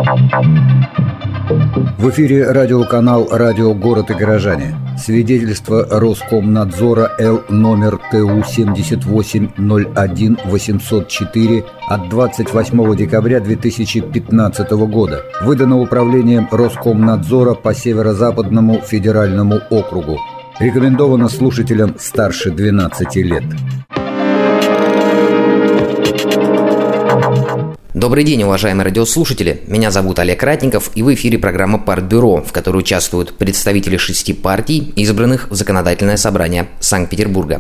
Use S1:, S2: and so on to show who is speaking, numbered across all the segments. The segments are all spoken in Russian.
S1: В эфире радиоканал «Радио Город и горожане». Свидетельство Роскомнадзора Л номер ТУ 7801-804 от 28 декабря 2015 года. Выдано Управлением Роскомнадзора по Северо-Западному федеральному округу. Рекомендовано слушателям старше 12 лет.
S2: Добрый день, уважаемые радиослушатели. Меня зовут Олег Ратников, и в эфире программа «Партбюро», в которой участвуют представители 6 партий, избранных в Законодательное собрание Санкт-Петербурга.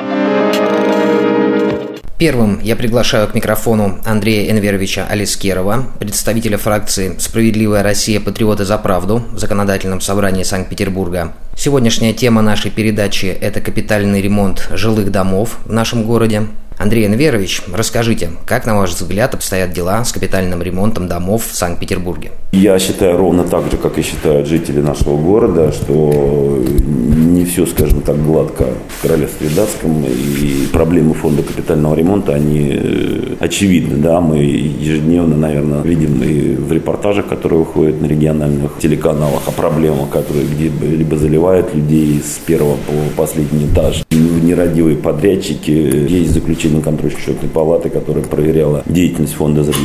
S2: Первым я приглашаю к микрофону Андрея Энверовича Алискерова, представителя фракции «Справедливая Россия. Патриоты за правду» в Законодательном собрании Санкт-Петербурга. Сегодняшняя тема нашей передачи – это капитальный ремонт жилых домов в нашем городе. Андрей Энверович, расскажите, как, на ваш взгляд, обстоят дела с капитальным ремонтом домов в Санкт-Петербурге?
S3: Я считаю ровно так же, как и считают жители нашего города, что не все, скажем так, гладко в Королевстве Датском, и проблемы фонда капитального ремонта, они очевидны. Да? Мы ежедневно, наверное, видим и в репортажах, которые выходят на региональных телеканалах, о проблемах, которые где-либо заливают людей с первого по последний этаж. Нерадивые подрядчики. Есть заключение контрольно-счетной палаты, которая проверяла деятельность фонда за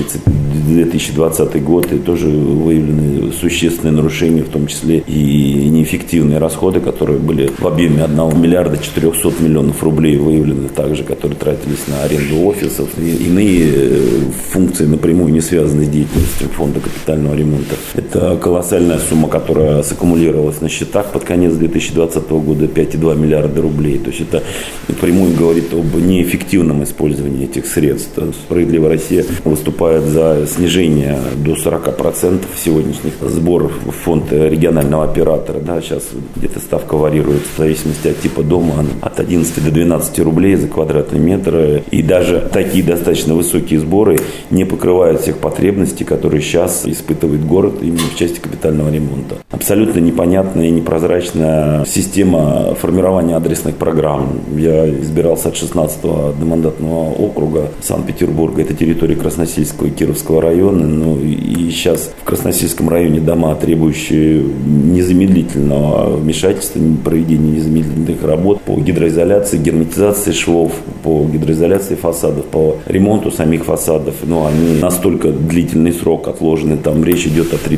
S3: 2020 год, и тоже выявлены существенные нарушения, в том числе и неэффективные расходы, которые были в объеме 1 миллиарда 400 миллионов рублей выявлены, также, которые тратились на аренду офисов и иные функции, напрямую не связанные с деятельностью фонда капитального ремонта. Это колоссальная сумма, которая саккумулировалась на счетах под конец 2020 года, 5,2 миллиарда рублей. То есть это напрямую говорит об неэффективном использовании этих средств. «Справедливая Россия» выступает за снижение до 40% сегодняшних сборов в фонд регионального оператора. Да, сейчас где-то ставка варьируется в зависимости от типа дома, от 11 до 12 рублей за квадратный метр. И даже такие достаточно высокие сборы не покрывают всех потребностей, которые сейчас испытывает город именно в части капитального ремонта. Абсолютно непонятная и непрозрачная система формирования адресных программ. Я избирался от 16-го одномандатного округа Санкт-Петербурга. Это территория Красносельского и Кировского района. Ну, и сейчас в Красносельском районе дома, требующие незамедлительного вмешательства, проведения незамедлительных работ по гидроизоляции, герметизации швов, по гидроизоляции фасадов, по ремонту самих фасадов. Ну, они настолько длительный срок отложены. Там речь идет о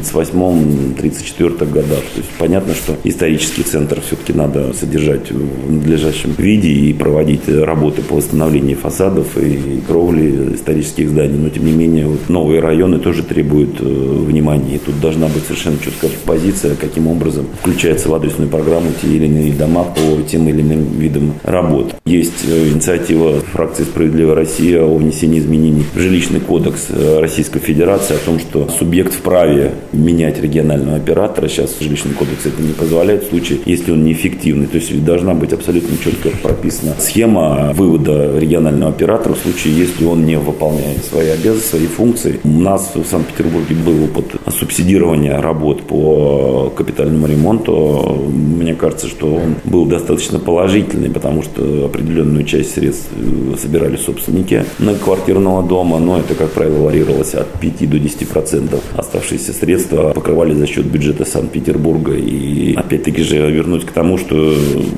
S3: 38-34 годах. То есть понятно, что исторический центр все-таки надо содержать в надлежащем виде и проводить работы по восстановлению фасадов и кровли исторических зданий. Но, тем не менее, вот новые районы тоже требуют внимания. И тут должна быть совершенно четкая позиция, каким образом включается в адресную программу те или иные дома по тем или иным видам работ. Есть инициатива фракции «Справедливая Россия» о внесении изменений в жилищный кодекс Российской Федерации о том, что субъект вправе менять регионального оператора. Сейчас жилищный кодекс это не позволяет в случае, если он неэффективный. То есть должна быть абсолютно четко прописана схема вывода регионального оператора в случае, если он не выполняет свои обязанности, свои функции. У нас в Санкт-Петербурге был опыт субсидирования работ по капитальному ремонту. Мне кажется, что он был достаточно положительный, потому что определенную часть средств собирали собственники многоквартирного дома, но это, как правило, варьировалось от 5 до 10%. Оставшиеся средства покрывали за счет бюджета Санкт-Петербурга. И опять-таки же вернуть к тому, что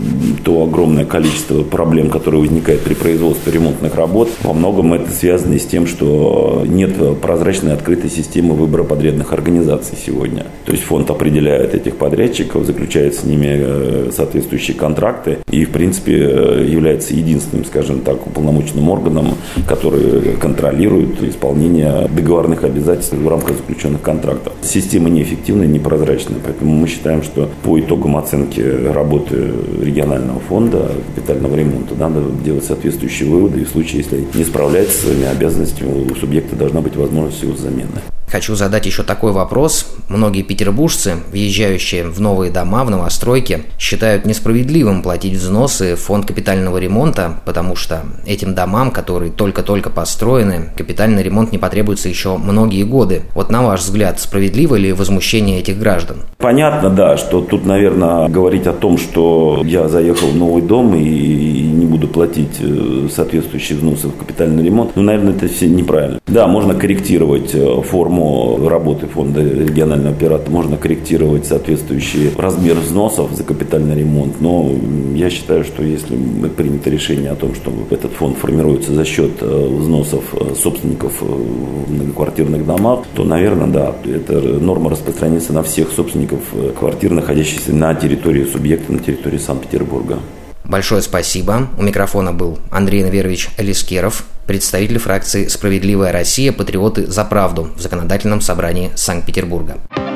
S3: то огромное количество проблем, которые возникают при производстве ремонтных работ, во многом это связано с тем, что нет прозрачной открытой системы выбора подрядных организаций сегодня. То есть фонд определяет этих подрядчиков, заключает с ними соответствующие контракты и, в принципе, является единственным, скажем так, уполномоченным органом, который контролирует исполнение договорных обязательств в рамках заключенных контрактов. Система неэффективная, непрозрачная, поэтому мы считаем, что по итогам оценки работы регионального фонда капитального ремонта надо делать соответствующие выводы, и в случае, если не справляется со своими обязанностями, у субъекта должна быть возможность его замены.
S2: Хочу задать еще такой вопрос. Многие петербуржцы, въезжающие в новые дома, в новостройки, считают несправедливым платить взносы в фонд капитального ремонта, потому что этим домам, которые только-только построены, капитальный ремонт не потребуется еще многие годы. Вот на ваш взгляд, справедливо ли возмущение этих граждан?
S3: Понятно, да, что тут, наверное, говорить о том, что я заехал в новый дом и не буду платить соответствующие взносы в капитальный ремонт, наверное, это все неправильно. Да, можно корректировать форму само работы фонда регионального оператора можно корректировать соответствующий размер взносов за капитальный ремонт. Но я считаю, что если принято решение о том, что этот фонд формируется за счет взносов собственников в многоквартирных домах, то, наверное, да, эта норма распространится на всех собственников квартир, находящихся на территории субъекта, на территории Санкт-Петербурга.
S2: Большое спасибо. У микрофона был Андрей Энверович Алискеров, представитель фракции «Справедливая Россия. Патриоты за правду» в Законодательном собрании Санкт-Петербурга.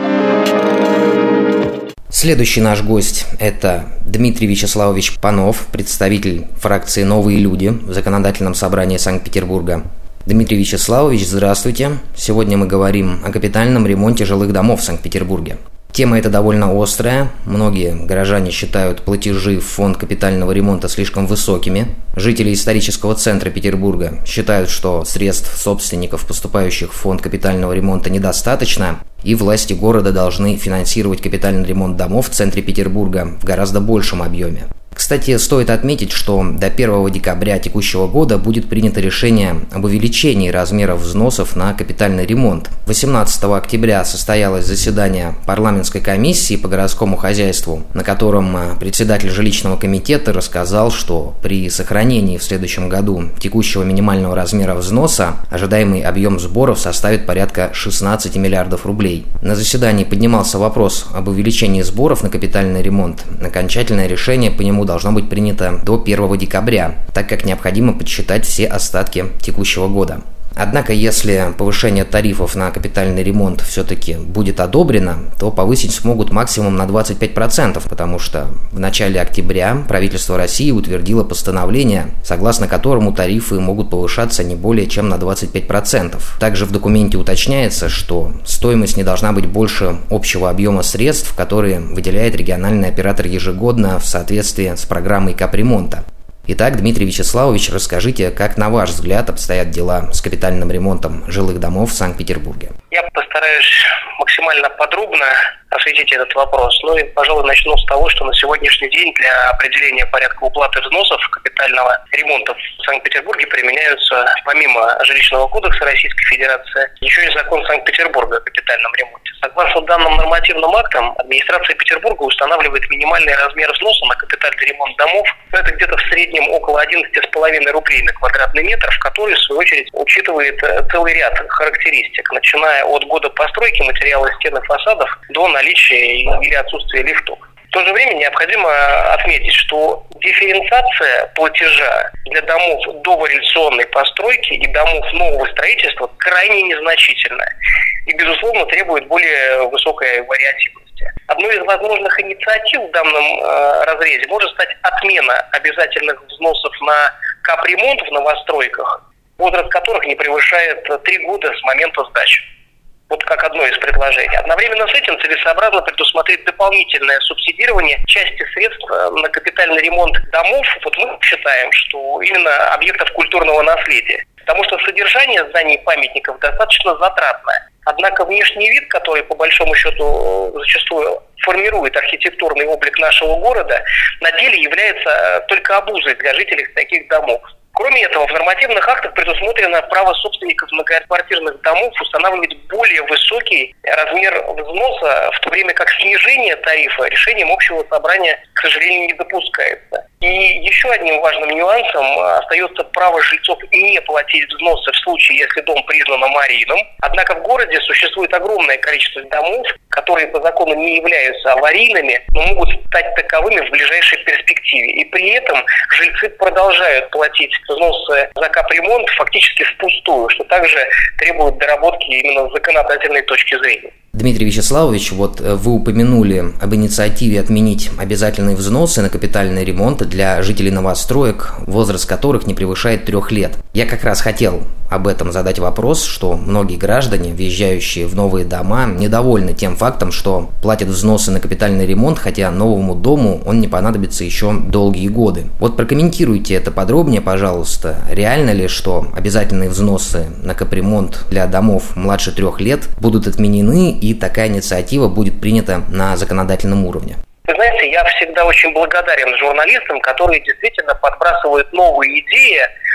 S2: Следующий наш гость – это Дмитрий Вячеславович Панов, представитель фракции «Новые люди» в Законодательном собрании Санкт-Петербурга. Дмитрий Вячеславович, здравствуйте. Сегодня мы говорим о капитальном ремонте жилых домов в Санкт-Петербурге. Тема эта довольно острая. Многие горожане считают платежи в фонд капитального ремонта слишком высокими. Жители исторического центра Петербурга считают, что средств собственников, поступающих в фонд капитального ремонта, недостаточно, и власти города должны финансировать капитальный ремонт домов в центре Петербурга в гораздо большем объеме. Кстати, стоит отметить, что до 1 декабря текущего года будет принято решение об увеличении размеров взносов на капитальный ремонт. 18 октября состоялось заседание парламентской комиссии по городскому хозяйству, на котором председатель жилищного комитета рассказал, что при сохранении в следующем году текущего минимального размера взноса ожидаемый объем сборов составит порядка 16 миллиардов рублей. На заседании поднимался вопрос об увеличении сборов на капитальный ремонт. Окончательное решение по нему должно быть принято до 1 декабря, так как необходимо подсчитать все остатки текущего года. Однако, если повышение тарифов на капитальный ремонт все-таки будет одобрено, то повысить смогут максимум на 25%, потому что в начале октября правительство России утвердило постановление, согласно которому тарифы могут повышаться не более чем на 25%. Также в документе уточняется, что стоимость не должна быть больше общего объема средств, которые выделяет региональный оператор ежегодно в соответствии с программой капремонта. Итак, Дмитрий Вячеславович, расскажите, как, на ваш взгляд, обстоят дела с капитальным ремонтом жилых домов в Санкт-Петербурге?
S4: Я постараюсь максимально подробно осветить этот вопрос. Ну и, пожалуй, начну с того, что на сегодняшний день для определения порядка уплаты взносов капитального ремонта в Санкт-Петербурге применяются, помимо Жилищного кодекса Российской Федерации, еще и закон Санкт-Петербурга о капитальном ремонте. Согласно данным нормативным актам, администрация Петербурга устанавливает минимальный размер взноса на капитальный ремонт домов. Это где-то в среднем около 11,5 рублей на квадратный метр, в который, в свою очередь, учитывает целый ряд характеристик, начиная от года постройки материала стен и фасадов до наличия или отсутствия лифтов. В то же время необходимо отметить, что дифференциация платежа для домов дореволюционной постройки и домов нового строительства крайне незначительна и, безусловно, требует более высокой вариативности. Одной из возможных инициатив в данном разрезе может стать отмена обязательных взносов на капремонт в новостройках, возраст которых не превышает 3 года с момента сдачи. Вот как одно из предложений. Одновременно с этим целесообразно предусмотреть дополнительное субсидирование части средств на капитальный ремонт домов. Вот мы считаем, что именно объектов культурного наследия. Потому что содержание зданий и памятников достаточно затратное. Однако внешний вид, который по большому счету зачастую формирует архитектурный облик нашего города, на деле является только обузой для жителей таких домов. Кроме этого, в нормативных актах предусмотрено право собственников многоквартирных домов устанавливать более высокий размер взноса, в то время как снижение тарифа решением общего собрания, к сожалению, не допускается. И еще одним важным нюансом остается право жильцов не платить взносы в случае, если дом признан аварийным. Однако в городе существует огромное количество домов, которые по закону не являются аварийными, но могут стать таковыми в ближайшей перспективе. И при этом жильцы продолжают платить взносы за капремонт фактически впустую, что также требует доработки именно с законодательной точки зрения.
S2: Дмитрий Вячеславович, вот вы упомянули об инициативе отменить обязательные взносы на капитальный ремонт для жителей новостроек, возраст которых не превышает 3 лет. Я как раз хотел об этом задать вопрос, что многие граждане, въезжающие в новые дома, недовольны тем фактом, что платят взносы на капитальный ремонт, хотя новому дому он не понадобится еще долгие годы. Вот прокомментируйте это подробнее, пожалуйста. Реально ли, что обязательные взносы на капремонт для домов младше 3 лет будут отменены, и такая инициатива будет принята на законодательном уровне?
S4: Вы знаете, я всегда очень благодарен журналистам, которые действительно подбрасывают новые идеи,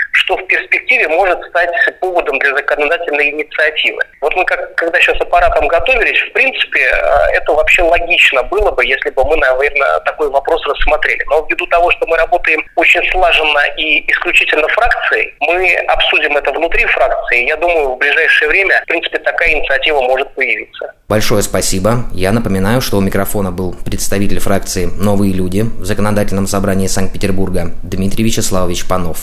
S4: что в перспективе может стать поводом для законодательной инициативы. Вот мы когда сейчас аппаратом готовились, в принципе, это вообще логично было бы, если бы мы, наверное, такой вопрос рассмотрели. Но ввиду того, что мы работаем очень слаженно и исключительно фракцией, мы обсудим это внутри фракции. Я думаю, в ближайшее время, в принципе, такая инициатива может появиться.
S2: Большое спасибо. Я напоминаю, что у микрофона был представитель фракции «Новые люди» в Законодательном собрании Санкт-Петербурга Дмитрий Вячеславович Панов.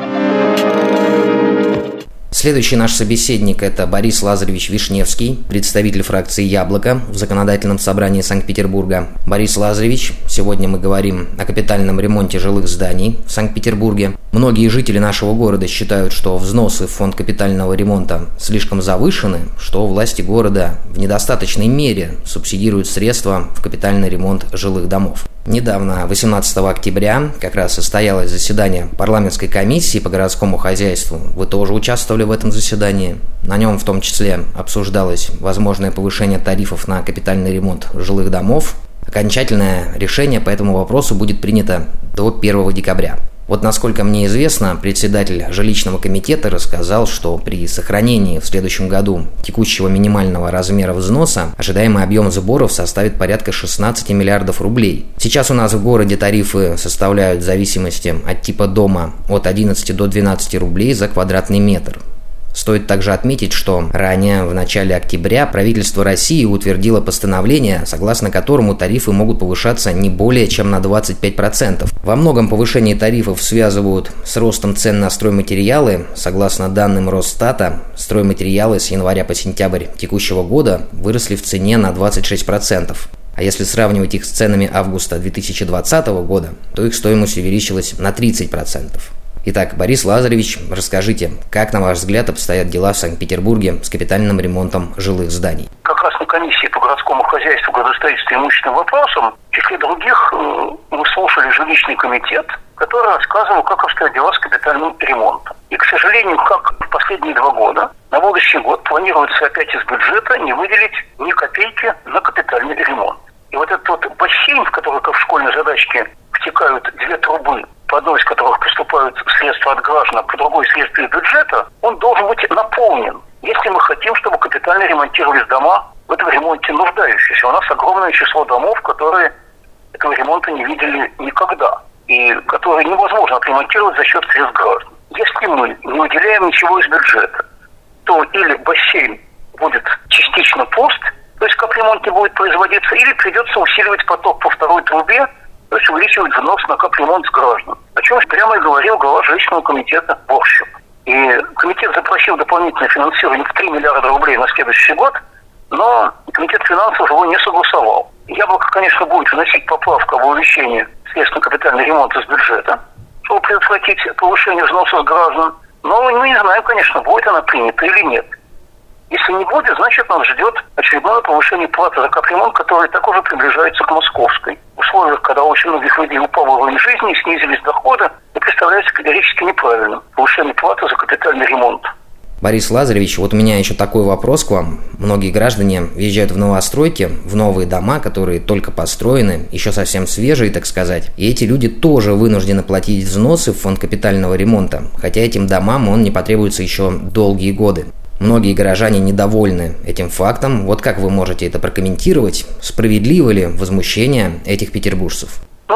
S2: Следующий наш собеседник – это Борис Лазаревич Вишневский, представитель фракции «Яблоко» в Законодательном собрании Санкт-Петербурга. Борис Лазаревич, сегодня мы говорим о капитальном ремонте жилых зданий в Санкт-Петербурге. Многие жители нашего города считают, что взносы в фонд капитального ремонта слишком завышены, что власти города в недостаточной мере субсидируют средства в капитальный ремонт жилых домов. Недавно, 18 октября, как раз состоялось заседание парламентской комиссии по городскому хозяйству. Вы тоже участвовали в этом заседании. На нем в том числе обсуждалось возможное повышение тарифов на капитальный ремонт жилых домов. Окончательное решение по этому вопросу будет принято до 1 декабря. Вот насколько мне известно, председатель жилищного комитета рассказал, что при сохранении в следующем году текущего минимального размера взноса ожидаемый объем сборов составит порядка 16 миллиардов рублей. Сейчас у нас в городе тарифы составляют в зависимости от типа дома от 11 до 12 рублей за квадратный метр. Стоит также отметить, что ранее, в начале октября, правительство России утвердило постановление, согласно которому тарифы могут повышаться не более чем на 25%. Во многом повышение тарифов связывают с ростом цен на стройматериалы. Согласно данным Росстата, стройматериалы с января по сентябрь текущего года выросли в цене на 26%. А если сравнивать их с ценами августа 2020 года, то их стоимость увеличилась на 30%. Итак, Борис Лазаревич, расскажите, как, на ваш взгляд, обстоят дела в Санкт-Петербурге с капитальным ремонтом жилых зданий?
S5: Как раз на комиссии по городскому хозяйству, градостроительству и имущественным вопросам, в числе других, мы слушали жилищный комитет, который рассказывал, как обстоят дела с капитальным ремонтом. И, к сожалению, как в последние 2 года, на будущий год планируется опять из бюджета не выделить ни копейки на капитальный ремонт. И вот этот вот бассейн, в который, как в школьной задачке, втекают 2 трубы, по одной из которых поступают средства от граждан, а по другой средства из бюджета, он должен быть наполнен, если мы хотим, чтобы капитально ремонтировались дома в этом ремонте нуждающиеся. У нас огромное число домов, которые этого ремонта не видели никогда, и которые невозможно отремонтировать за счет средств граждан. Если мы не выделяем ничего из бюджета, то или бассейн будет частично пуст, то есть капремонт не будет производиться, или придется усиливать поток по 2-й трубе, то есть увеличивать взнос на капремонт с граждан. О чем прямо и говорил глава жилищного комитета Борщев. И комитет запросил дополнительное финансирование в 3 миллиарда рублей на следующий год, но комитет финансов его не согласовал. Яблоко, конечно, будет вносить поправку об увеличении средств на капитальный ремонт из бюджета, чтобы предотвратить повышение взносов граждан. Но мы не знаем, конечно, будет она принята или нет. Если не будет, значит, нас ждет очередное повышение платы за капремонт, которое так уже приближается к московской. В условиях, когда у очень многих людей упал уровень жизни и снизились доходы, это представляется категорически неправильным. Повышение платы за капитальный ремонт.
S2: Борис Лазаревич, вот у меня еще такой вопрос к вам. Многие граждане въезжают в новостройки, в новые дома, которые только построены, еще совсем свежие, так сказать. И эти люди тоже вынуждены платить взносы в фонд капитального ремонта, хотя этим домам он не потребуется еще долгие годы. Многие горожане недовольны этим фактом. Вот как вы можете это прокомментировать? Справедливо ли возмущение этих петербуржцев?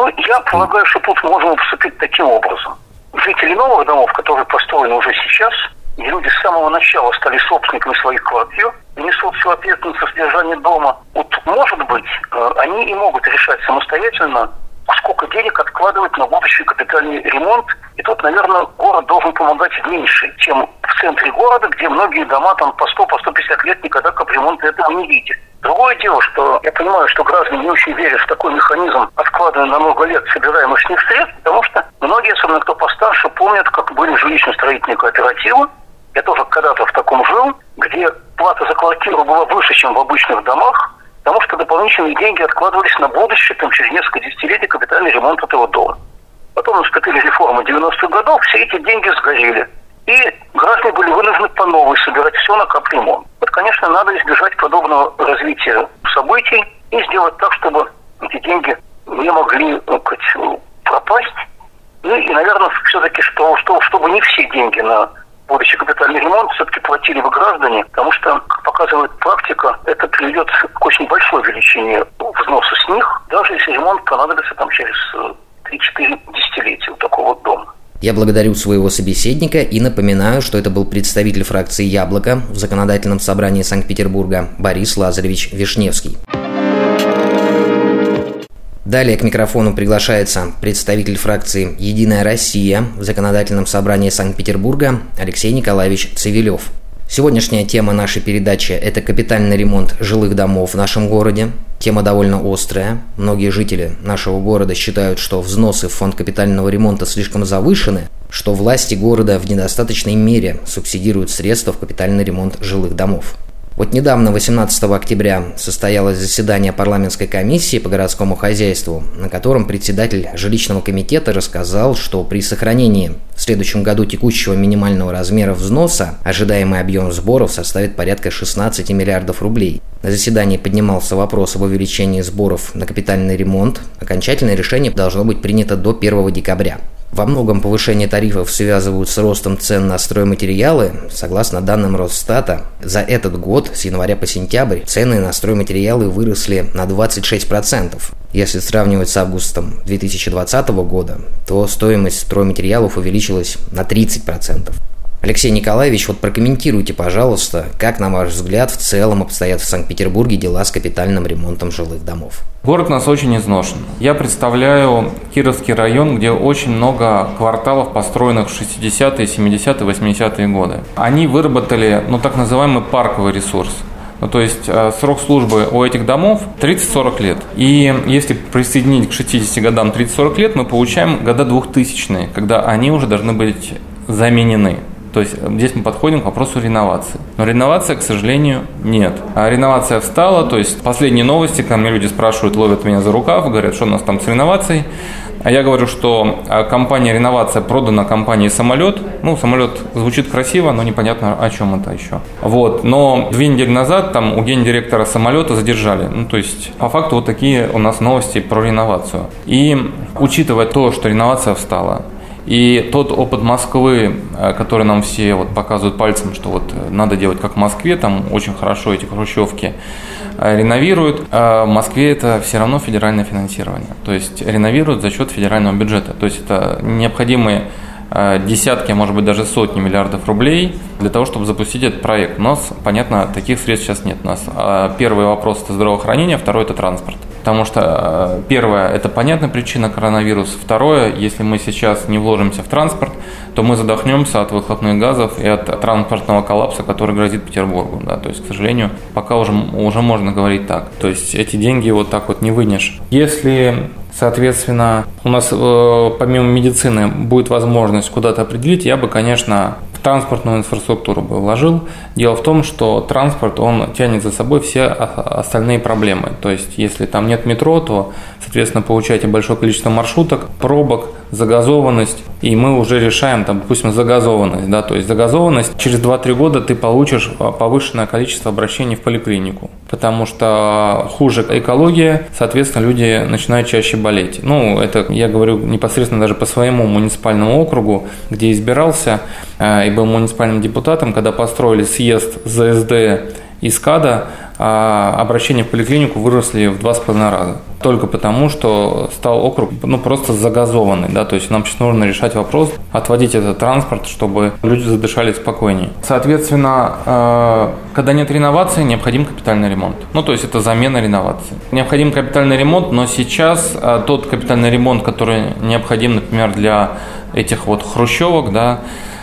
S5: Я полагаю, что тут можно поступить таким образом. Жители новых домов, которые построены уже сейчас, и люди с самого начала стали собственниками своих квартир, несут всю ответственность за содержание дома. Вот, может быть, они и могут решать самостоятельно, сколько денег откладывать на будущий капитальный ремонт. И тут, наверное, город должен помогать меньше, чем в центре города, где многие дома там по 100-150 лет никогда капремонта этого не видели. Другое дело, что я понимаю, что граждане не очень верят в такой механизм, откладывая на много лет собираемых с них средств, потому что многие, особенно кто постарше, помнят, как были жилищно-строительные кооперативы. Я тоже когда-то в таком жил, где плата за квартиру была выше, чем в обычных домах, потому что дополнительные деньги откладывались на будущее, через несколько десятилетий капитальный ремонт этого дома. Потом наступили реформы 90-х годов, все эти деньги сгорели. И граждане были вынуждены по новой собирать все на капремонт. Вот, конечно, надо избежать подобного развития событий и сделать так, чтобы эти деньги не могли пропасть. Ну и, наверное, все-таки, чтобы не все деньги на будущий капитальный ремонт все-таки платили бы граждане, потому что, как показывает практика, это приведет к очень большой величине взноса с них, даже если ремонт понадобится через 3-4 десятилетия у такого вот дома.
S2: Я благодарю своего собеседника и напоминаю, что это был представитель фракции «Яблоко» в Законодательном собрании Санкт-Петербурга Борис Лазаревич Вишневский. Далее к микрофону приглашается представитель фракции «Единая Россия» в Законодательном собрании Санкт-Петербурга Алексей Николаевич Цивилев. Сегодняшняя тема нашей передачи – это капитальный ремонт жилых домов в нашем городе. Тема довольно острая. Многие жители нашего города считают, что взносы в фонд капитального ремонта слишком завышены, что власти города в недостаточной мере субсидируют средства в капитальный ремонт жилых домов. Вот недавно, 18 октября, состоялось заседание парламентской комиссии по городскому хозяйству, на котором председатель жилищного комитета рассказал, что при сохранении в следующем году текущего минимального размера взноса ожидаемый объем сборов составит порядка 16 миллиардов рублей. На заседании поднимался вопрос об увеличении сборов на капитальный ремонт. Окончательное решение должно быть принято до 1 декабря. Во многом повышение тарифов связывают с ростом цен на стройматериалы. Согласно данным Росстата, за этот год, с января по сентябрь, цены на стройматериалы выросли на 26%. Если сравнивать с августом 2020 года, то стоимость стройматериалов увеличилась на 30%. Алексей Николаевич, прокомментируйте, пожалуйста, как, на ваш взгляд, в целом обстоят в Санкт-Петербурге дела с капитальным ремонтом жилых домов?
S6: Город у нас очень изношен. Я представляю Кировский район, где очень много кварталов, построенных в 60-е, 70-е, 80-е годы. Они выработали, так называемый парковый ресурс. То есть срок службы у этих домов 30-40 лет. И если присоединить к 60 годам 30-40 лет, мы получаем года 2000-е, когда они уже должны быть заменены. То есть здесь мы подходим к вопросу реновации. Но реновации, к сожалению, нет. А реновация встала, то есть последние новости, ко мне люди спрашивают, ловят меня за рукав, говорят, что у нас там с реновацией. А я говорю, что компания «Реновация» продана компании «Самолет». «Самолет» звучит красиво, но непонятно, о чем это еще. Но 2 недели назад там у гендиректора «Самолета» задержали. То есть по факту такие у нас новости про реновацию. И учитывая то, что реновация встала, и тот опыт Москвы, который нам все показывают пальцем, что надо делать как в Москве, там очень хорошо эти хрущевки реновируют, в Москве это все равно федеральное финансирование. То есть реновируют за счет федерального бюджета. То есть это необходимые десятки, а может быть даже сотни миллиардов рублей для того, чтобы запустить этот проект. У нас, понятно, таких средств сейчас нет. У нас первый вопрос – это здравоохранение, второй – это транспорт. Потому что первое – это понятная причина коронавируса. Второе, если мы сейчас не вложимся в транспорт, то мы задохнемся от выхлопных газов и от транспортного коллапса, который грозит Петербургу. Да. То есть, к сожалению, пока уже можно говорить так. То есть эти деньги не вынешь. Если, соответственно, у нас помимо медицины будет возможность куда-то определить, я бы, конечно, в транспортную инфраструктуру бы вложил. Дело в том, что транспорт, он тянет за собой все остальные проблемы. То есть, если там нет метро, то, соответственно, получаете большое количество маршруток, пробок, загазованность, и мы уже решаем, допустим, загазованность. Да? То есть загазованность, через 2-3 года ты получишь повышенное количество обращений в поликлинику, потому что хуже экология, соответственно, люди начинают чаще болеть. Это я говорю непосредственно даже по своему муниципальному округу, где избирался и был муниципальным депутатом, когда построили съезд ЗСД и СКАДа, обращения в поликлинику выросли в 2,5 раза. Только потому, что стал округ просто загазованный. Да? То есть нам сейчас нужно решать вопрос, отводить этот транспорт, чтобы люди задышали спокойнее. Соответственно, когда нет реновации, необходим капитальный ремонт. То есть это замена реновации. Необходим капитальный ремонт, но сейчас тот капитальный ремонт, который необходим, например, для этих хрущевок, да,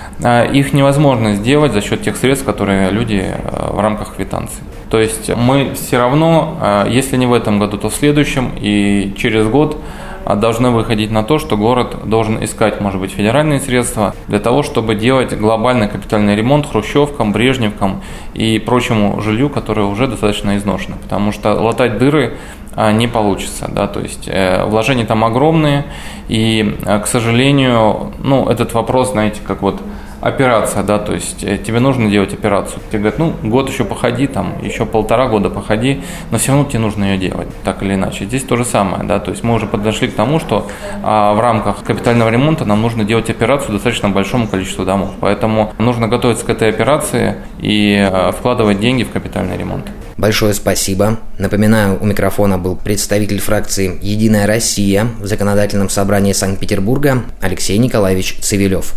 S6: их невозможно сделать за счет тех средств, которые люди в рамках квитанции. То есть мы все равно, если не в этом году, то в следующем и через год должны выходить на то, что город должен искать, может быть, федеральные средства для того, чтобы делать глобальный капитальный ремонт хрущевкам, брежневкам и прочему жилью, которое уже достаточно изношено. Потому что латать дыры не получится, да, то есть вложения там огромные, и, к сожалению, этот вопрос, знаете, как операция, да, то есть тебе нужно делать операцию. Тебе говорят, год еще походи, там, еще 1,5 года походи, но все равно тебе нужно ее делать, так или иначе. Здесь то же самое, да, то есть мы уже подошли к тому, что в рамках капитального ремонта нам нужно делать операцию достаточно большому количеству домов, поэтому нужно готовиться к этой операции и вкладывать деньги в капитальный ремонт.
S2: Большое спасибо. Напоминаю, у микрофона был представитель фракции «Единая Россия» в Законодательном собрании Санкт-Петербурга Алексей Николаевич Цивилев.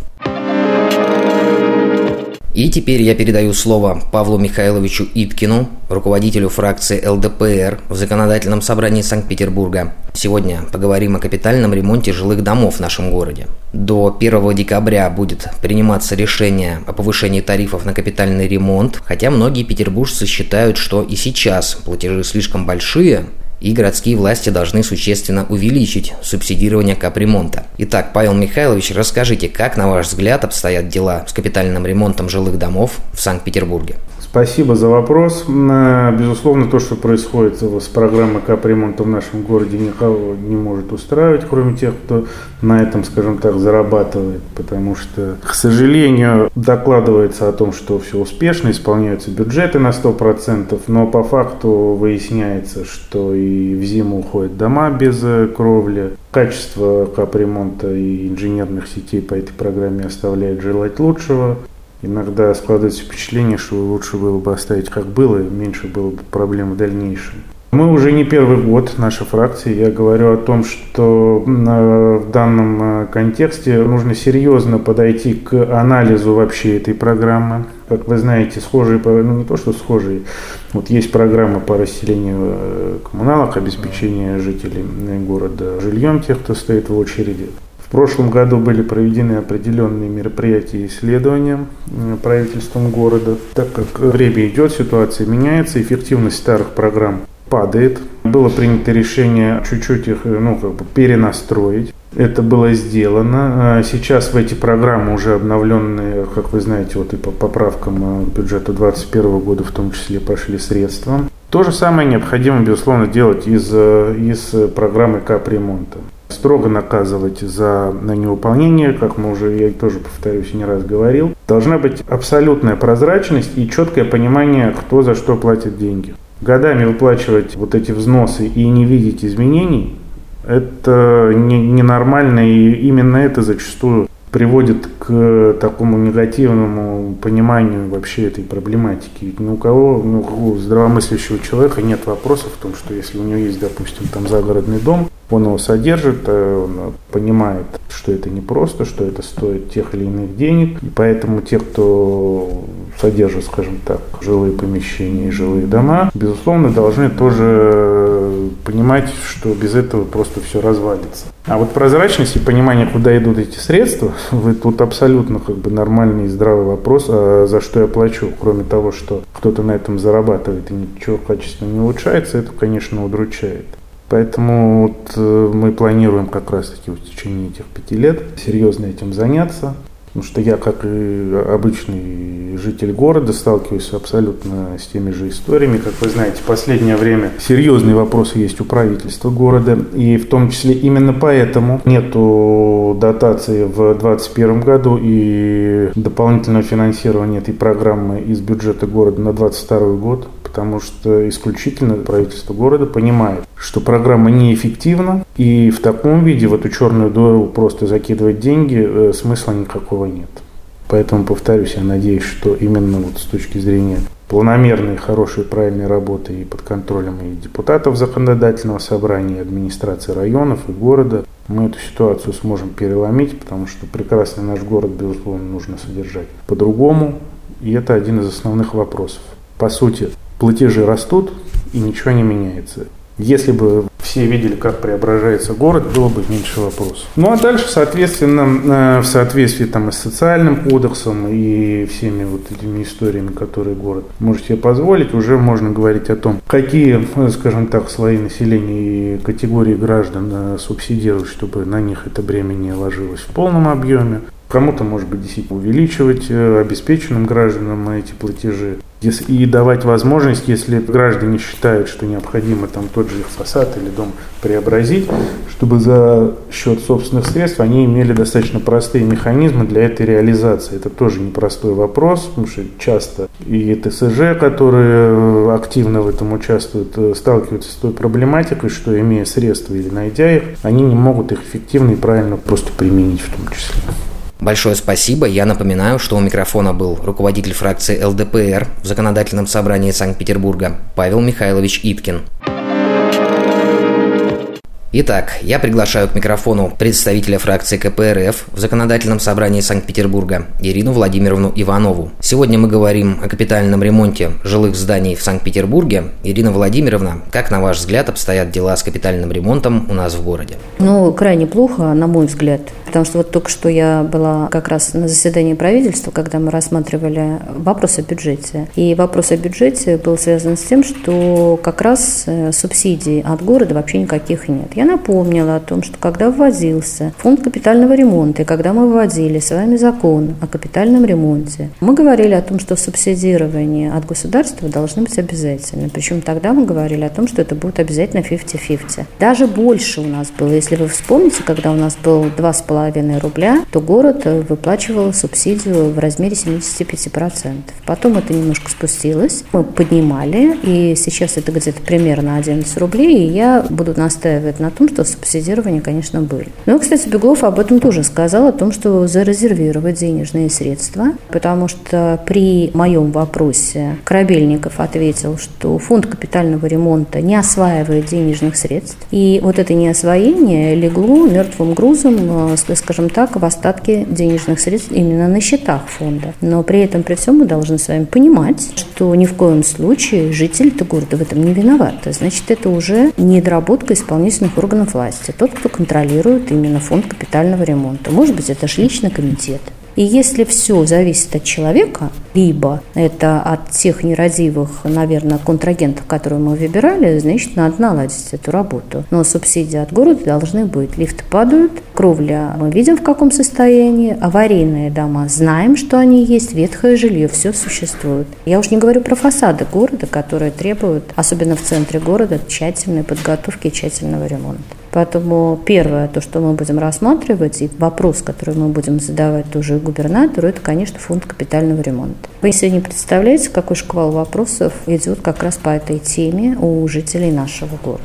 S2: И теперь я передаю слово Павлу Михайловичу Ипкину, руководителю фракции ЛДПР в Законодательном собрании Санкт-Петербурга. Сегодня поговорим о капитальном ремонте жилых домов в нашем городе. До 1 декабря будет приниматься решение о повышении тарифов на капитальный ремонт, хотя многие петербуржцы считают, что и сейчас платежи слишком большие, и городские власти должны существенно увеличить субсидирование капремонта. Итак, Павел Михайлович, расскажите, как, на ваш взгляд, обстоят дела с капитальным ремонтом жилых домов в Санкт-Петербурге?
S7: Спасибо за вопрос. Безусловно, то, что происходит с программой капремонта в нашем городе, никого не может устраивать, кроме тех, кто на этом, скажем так, зарабатывает. Потому что, к сожалению, докладывается о том, что все успешно, исполняются бюджеты на 100%, но по факту выясняется, что и в зиму уходят дома без кровли. Качество капремонта и инженерных сетей по этой программе оставляет желать лучшего. Иногда складывается впечатление, что лучше было бы оставить как было, и меньше было бы проблем в дальнейшем. Мы уже не первый год, наша фракция, я говорю о том, что в данном контексте нужно серьезно подойти к анализу вообще этой программы. Как вы знаете, схожие, не то что схожие, вот есть программа по расселению коммуналок, обеспечения жителей города жильем, тех, кто стоит в очереди. В прошлом году были проведены определенные мероприятия и исследования правительством города. Так как время идет, ситуация меняется, эффективность старых программ падает. Было принято решение чуть-чуть их перенастроить. Это было сделано. Сейчас в эти программы уже обновленные, как вы знаете, вот и по поправкам бюджета 2021 года в том числе пошли средства. То же самое необходимо, безусловно, делать из программы капремонта. Строго наказывать за невыполнение, как мы уже, я тоже повторюсь, не раз говорил. Должна быть абсолютная прозрачность и четкое понимание, кто за что платит деньги. Годами выплачивать вот эти взносы и не видеть изменений, это ненормально, и именно это зачастую приводит к такому негативному пониманию вообще этой проблематики. Ведь ни у кого, у здравомыслящего человека нет вопросов в том, что если у него есть, допустим, там загородный дом, он его содержит, он понимает, что это непросто, что это стоит тех или иных денег. И поэтому те, кто содержит, скажем так, жилые помещения и жилые дома, безусловно, должны тоже понимать, что без этого просто все развалится. А вот прозрачность и понимание, куда идут эти средства, тут абсолютно нормальный и здравый вопрос, а за что я плачу, кроме того, что кто-то на этом зарабатывает и ничего качественно не улучшается, это, конечно, удручает. Поэтому мы планируем как раз-таки в течение этих 5 лет серьезно этим заняться. Потому что я, как и обычный житель города, сталкиваюсь абсолютно с теми же историями. Как вы знаете, в последнее время серьезные вопросы есть у правительства города. И в том числе именно поэтому нету дотации в 2021 году и дополнительного финансирования этой программы из бюджета города на 2022 год. Потому что исключительно правительство города понимает, что программа неэффективна, и в таком виде в эту черную дыру просто закидывать деньги смысла никакого нет. Поэтому, повторюсь, я надеюсь, что именно с точки зрения планомерной, хорошей, правильной работы и под контролем и депутатов законодательного собрания, и администрации районов и города, мы эту ситуацию сможем переломить, потому что прекрасный наш город, безусловно, нужно содержать по-другому, и это один из основных вопросов. По сути, платежи растут, и ничего не меняется. Если бы все видели, как преображается город, было бы меньше вопросов. Ну а дальше, соответственно, в соответствии и с социальным кодексом и всеми вот этими историями, которые город может себе позволить, уже можно говорить о том, какие, скажем так, слои населения и категории граждан субсидировать, чтобы на них это бремя не ложилось в полном объеме. Кому-то, может быть, действительно увеличивать обеспеченным гражданам эти платежи. И давать возможность, если граждане считают, что необходимо там тот же их фасад или дом преобразить, чтобы за счет собственных средств они имели достаточно простые механизмы для этой реализации. Это тоже непростой вопрос, потому что часто и ТСЖ, которые активно в этом участвуют, сталкиваются с той проблематикой, что, имея средства или найдя их, они не могут их эффективно и правильно просто применить в том числе.
S2: Большое спасибо. Я напоминаю, что у микрофона был руководитель фракции ЛДПР в Законодательном собрании Санкт-Петербурга Павел Михайлович Иткин. Итак, я приглашаю к микрофону представителя фракции КПРФ в Законодательном собрании Санкт-Петербурга Ирину Владимировну Иванову. Сегодня мы говорим о капитальном ремонте жилых зданий в Санкт-Петербурге. Ирина Владимировна, как, на ваш взгляд, обстоят дела с капитальным ремонтом у нас в городе?
S8: Крайне плохо, на мой взгляд. Потому что вот только что я была как раз на заседании правительства, когда мы рассматривали вопрос о бюджете. И вопрос о бюджете был связан с тем, что как раз субсидий от города вообще никаких нет. Я напомнила о том, что когда вводился фонд капитального ремонта, и когда мы вводили с вами закон о капитальном ремонте, мы говорили о том, что субсидирование от государства должно быть обязательно. Причем тогда мы говорили о том, что это будет обязательно 50-50. Даже больше у нас было. Если вы вспомните, когда у нас был 2,5 рубля, то город выплачивал субсидию в размере 75%. Потом это немножко спустилось, мы поднимали, и сейчас это где-то примерно 11 рублей, и я буду настаивать на том, что субсидирование, конечно, были. Но, кстати, Беглов об этом тоже сказал, о том, что зарезервировать денежные средства, потому что при моем вопросе Корабельников ответил, что фонд капитального ремонта не осваивает денежных средств, и вот это неосвоение легло мертвым грузом, скажем так, в остатки денежных средств именно на счетах фонда. Но при этом, при всем, мы должны с вами понимать, что ни в коем случае жители-то города в этом не виноваты. Значит, это уже недоработка исполнительных органов власти. Тот, кто контролирует именно фонд капитального ремонта. Может быть, это жилищный комитет. И если все зависит от человека, либо это от тех нерадивых, наверное, контрагентов, которые мы выбирали, значит, надо наладить эту работу. Но субсидии от города должны быть. Лифты падают, кровля мы видим в каком состоянии, аварийные дома знаем, что они есть, ветхое жилье, все существует. Я уж не говорю про фасады города, которые требуют, особенно в центре города, тщательной подготовки и тщательного ремонта. Поэтому первое, то, что мы будем рассматривать, и вопрос, который мы будем задавать тоже губернатору, это, конечно, фонд капитального ремонта. Вы себе не представляете, какой шквал вопросов идет как раз по этой теме у жителей нашего города.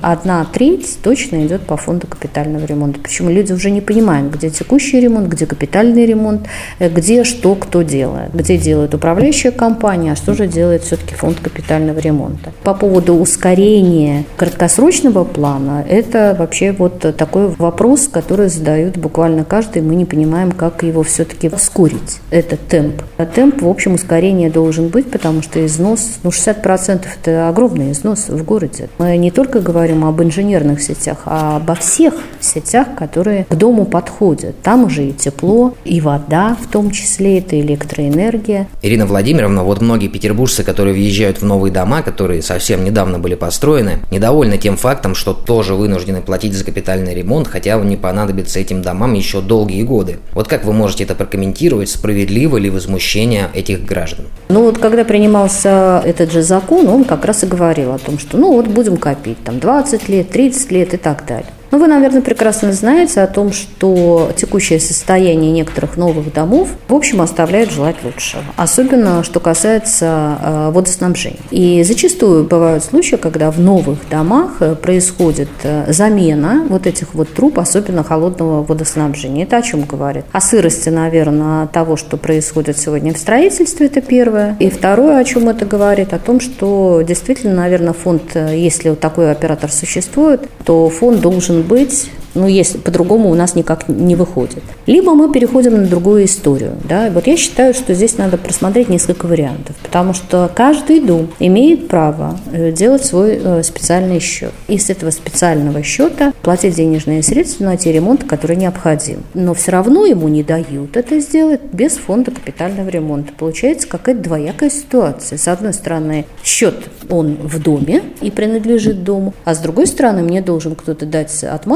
S8: 1/3 точно идет по фонду капитального ремонта. Почему люди уже не понимают, где текущий ремонт, где капитальный ремонт, где что кто делает. Где делает управляющая компания, а что же делает все-таки фонд капитального ремонта. По поводу ускорения краткосрочного плана, это вообще вот такой вопрос, который задают буквально каждый. Мы не понимаем, как его все-таки ускорить, этот темп. А темп, в общем, ускорения должен быть, потому что износ, 60% это огромный износ в городе. Мы не только говорим об инженерных сетях, а обо всех сетях, которые к дому подходят. Там уже и тепло, и вода, в том числе, это электроэнергия.
S2: Ирина Владимировна, вот многие петербуржцы, которые въезжают в новые дома, которые совсем недавно были построены, недовольны тем фактом, что тоже вынуждены платить за капитальный ремонт, хотя он не понадобится этим домам еще долгие годы. Вот как вы можете это прокомментировать? Справедливо ли возмущение этих граждан?
S8: Когда принимался этот же закон, он как раз и говорил о том, что будем копить, 20 лет, 30 лет и так далее. Вы, наверное, прекрасно знаете о том, что текущее состояние некоторых новых домов, в общем, оставляет желать лучшего. Особенно, что касается водоснабжения. И зачастую бывают случаи, когда в новых домах происходит замена вот этих труб, особенно холодного водоснабжения. Это о чем говорит? О сырости, наверное, того, что происходит сегодня в строительстве, это первое. И второе, о чем это говорит? О том, что действительно, наверное, фонд, если такой оператор существует, то фонд должен быть, если по-другому у нас никак не выходит. Либо мы переходим на другую историю. Да? Я считаю, что здесь надо просмотреть несколько вариантов, потому что каждый дом имеет право делать свой специальный счет. И с этого специального счета платить денежные средства на те ремонты, которые необходимы. Но все равно ему не дают это сделать без фонда капитального ремонта. Получается какая-то двоякая ситуация. С одной стороны, счет он в доме и принадлежит дому, а с другой стороны, мне должен кто-то дать отмашку и сказать,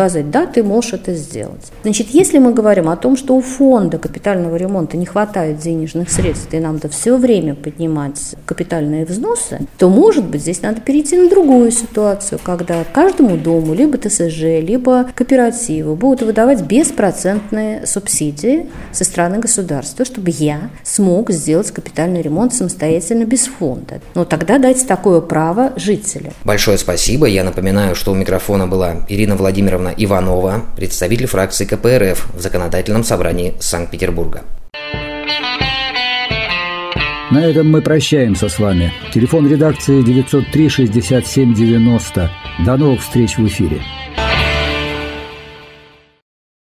S8: сказать, да, ты можешь это сделать. Значит, если мы говорим о том, что у фонда капитального ремонта не хватает денежных средств, и нам надо все время поднимать капитальные взносы, то, может быть, здесь надо перейти на другую ситуацию, когда каждому дому, либо ТСЖ, либо кооперативу будут выдавать беспроцентные субсидии со стороны государства, чтобы я смог сделать капитальный ремонт самостоятельно без фонда. Но тогда дайте такое право жителям.
S2: Большое спасибо. Я напоминаю, что у микрофона была Ирина Владимировна Иванова, представитель фракции КПРФ в Законодательном собрании Санкт-Петербурга.
S1: На этом мы прощаемся с вами. Телефон редакции 903-67-90. До новых встреч в эфире.